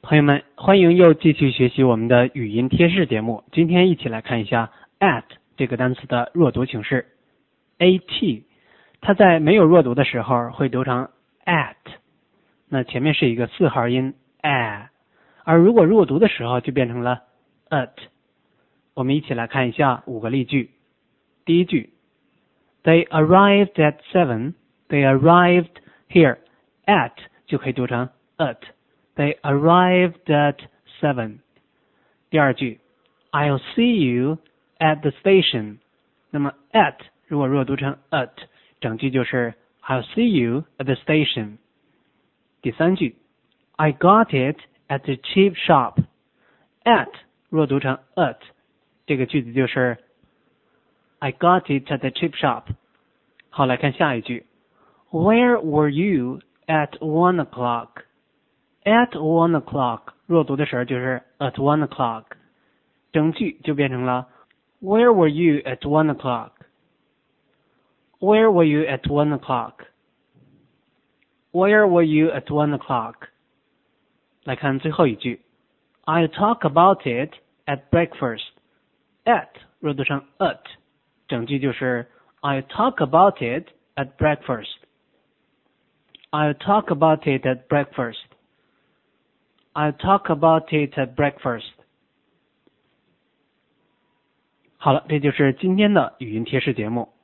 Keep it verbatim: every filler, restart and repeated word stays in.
朋友们，欢迎又继续学习我们的语音贴士节目。今天一起来看一下 at 这个单词的弱读形式。at 它在没有弱读的时候会读成 at， 那前面是一个四号音 a， 而如果弱读的时候就变成了 at。 我们一起来看一下五个例句。第一句 They arrived at seven. They arrived here. At 就可以读成 at。They arrived at seven. 第二句 I'll see you at the station. 那么 at 如果弱读成 at， 整句就是 I'll see you at the station. 第三句 I got it at the cheap shop. At 弱读成 at， 这个句子就是 I got it at the cheap shop. 好，来看下一句 Where were you at one o'clock?At one o'clock 弱读的时候就是 at one o'clock， 整句就变成了 Where were you at one o'clock? Where were you at one o'clock? Where were you at one o'clock? 来看最后一句 I'll talk about it at breakfast. At 弱读成 at， 整句就是 I'll talk about it at breakfast. I'll talk about it at breakfast.I'll talk about it at breakfast. 好了，这就是今天的语音贴士节目。